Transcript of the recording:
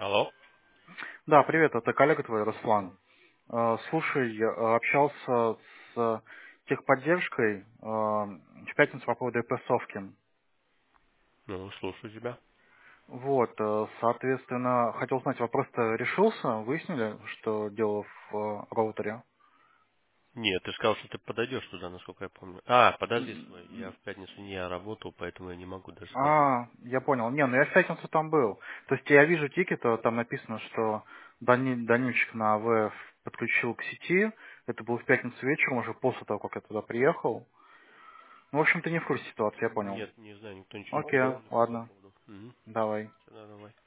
Алло? Да, привет, это коллега твой, Руслан. Слушай, я общался с техподдержкой в пятницу по поводу ИП-совки. Ну, слушаю тебя. Вот, соответственно, хотел узнать, вопрос-то решился, выяснили, что дело в роутере? Нет, ты сказал, что ты подойдешь туда, насколько я помню. А, подожди, стой. Я в пятницу не работал, поэтому я не могу даже сказать. Я понял. Не, ну я в пятницу там был. То есть я вижу тикет, там написано, что Данильчик на АВФ подключил к сети. Это было в пятницу вечером, уже после того, как я туда приехал. Ну, в общем, ты не в курсе ситуации, я понял. Нет, не знаю, никто ничего не Окей, писал мне по этому ладно, поводу. Угу. давай. Давай.